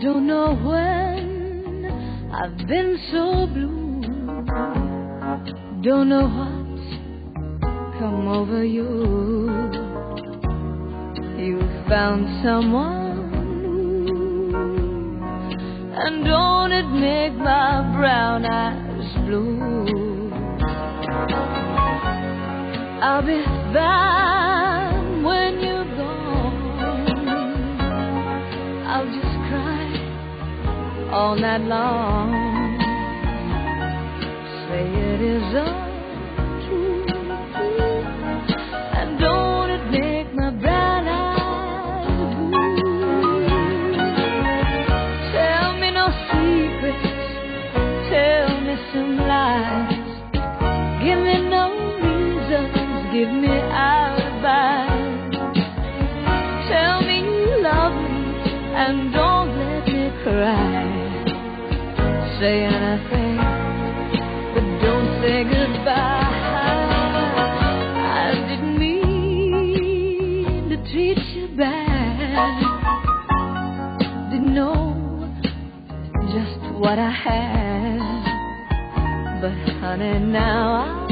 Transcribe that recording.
Don't know when I've been so blue. Don't know what's come over you. You found someone new, and don't it make my brown eyes blue? I'll be fine when you're gone. I'll just cry all night long. Say it is untrue, and don't it make my brown eyes blue? Tell me no secrets, tell me some lies. Give me no reasons, give me alibis. Tell me you love me and don't let me cry. Say anything, but don't say goodbye. I didn't mean to treat you bad. Didn't know just what I had. But honey, now I